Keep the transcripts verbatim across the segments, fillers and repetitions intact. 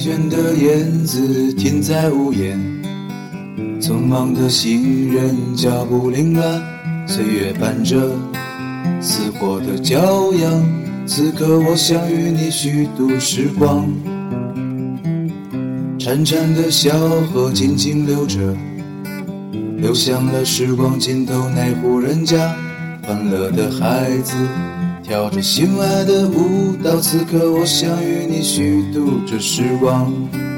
倦的燕子停在屋檐，匆忙的行人脚步凌乱，岁月伴着似火的骄阳。此刻我想与你虚度时光，潺潺的小河静静流着，流向了时光尽头那户人家。欢乐的孩子跳着心爱的舞蹈，此刻我想与你虚度这时光。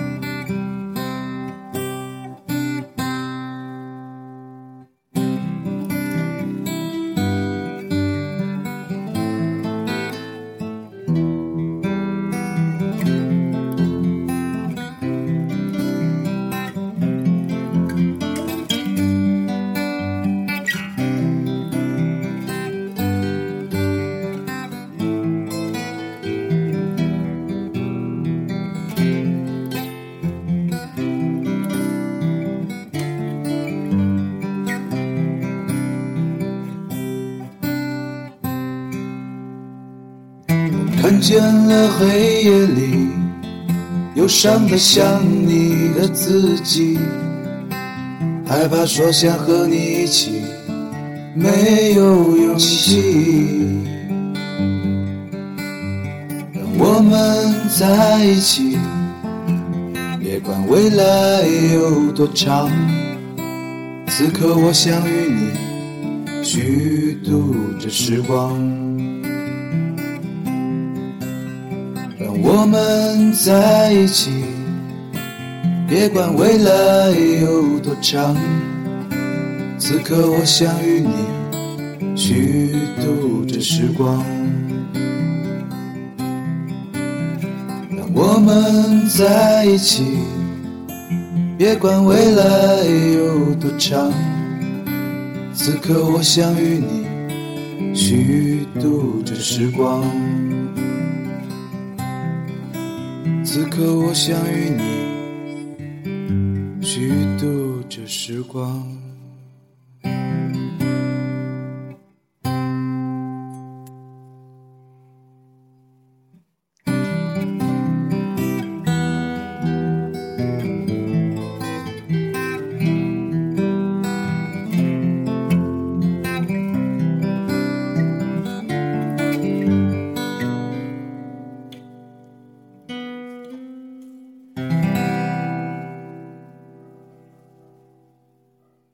看见了黑夜里忧伤的像你的自己，害怕说想和你一起，没有勇气。让我们在一起，别管未来有多长，此刻我想与你虚度这时光。我们在一起，别管未来有多长，此刻我想与你虚度这时光。让我们在一起，别管未来有多长，此刻我想与你虚度这时光。此刻我想与你虚度这时光。